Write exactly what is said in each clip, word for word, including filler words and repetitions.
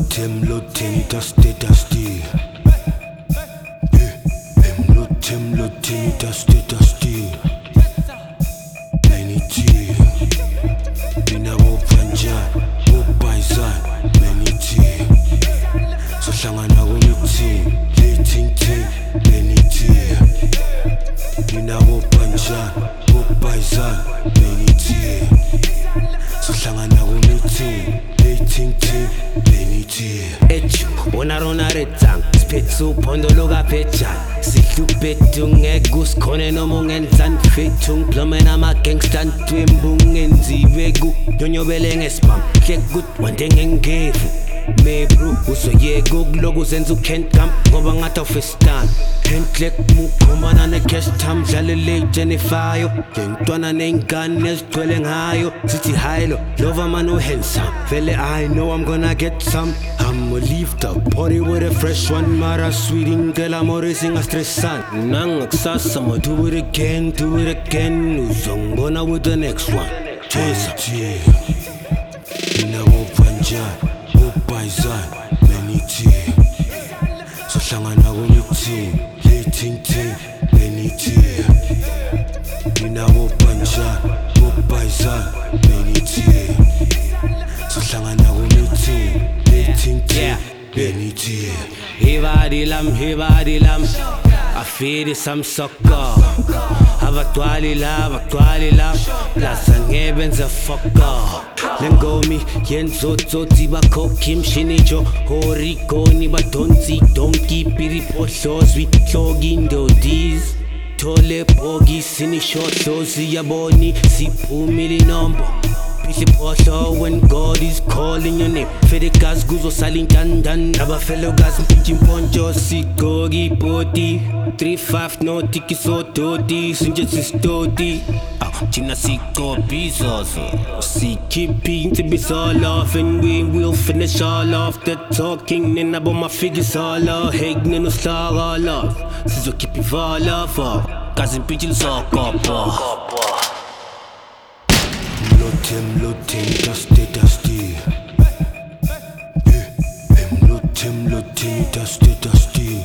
Mlotem lotem dusty dusty. Mlotem lotem dusty dusty. Meniti Bina wopanja wopaisa meniti. Sohlangana kumithi dating team meniti. Bina wopanja wopaisa meniti. Sohlangana kumithi dating team meniti. Echu onarona retsang spetsu pondologa pecha sihluphethu ngekusikhone noma ungenzani fethu plomena ama gangster ntwembungenziwe ku nyonyobele ngesibam hle good wande ngengevu mebru uzoyeka ukuloku zenza ukent camp ngoba ngathi awufestan handclick mukhomana ne-cash time dlalele Jennifer lentwana ney'ngane ezigcwele ngayo sithi haylo lova man uhandsome vele I know I'm gonna get some. I'ma leave the party with a fresh one mara sweet ingela more singastressan nangakusasa I'ma do it again do it again uzongibona with the next one chesa Bina wopanja wopaisa meniti. Sohlangana kumithi dating team meniti. Bina wopanja wopaisa meniti. Sohlangana kumithi dating team meniti. Hivadilam hivadilam afiri samsoko abatwali la abatwali la lasa ngebenza foko lengomi yenzotsotsi bakhokhi imshinijo horikoni badonsi donki piripohlozwi hloki indodis thole bhokisi nishohlozi yaboni siphumile inombo Pihlipohlo when God is calling your name Fedikas guzo salintandan abafelogas mpinchi mponcho sikogi poti three five no tiki so toti sinje sistoti China siko bizozo Sikipi to be all off and we will finish all off the talking and about my figures all off Hegnen no slag all off Sizo kipi fall off Kazin pinchil sokopo Mlotem lotem dusty dusty. Mlotem lotem dusty dusty.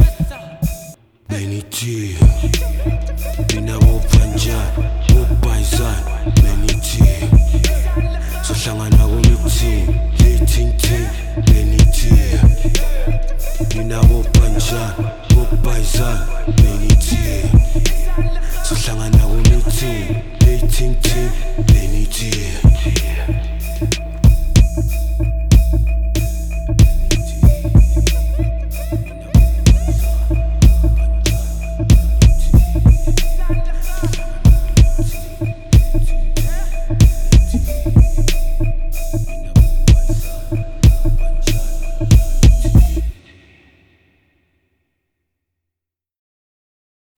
Meniti Bina wopanja wopaisa meniti. Sohlangana kumithi dating team meniti. Bina wopanja wopaisa meniti. Sohlangana kumithi dating team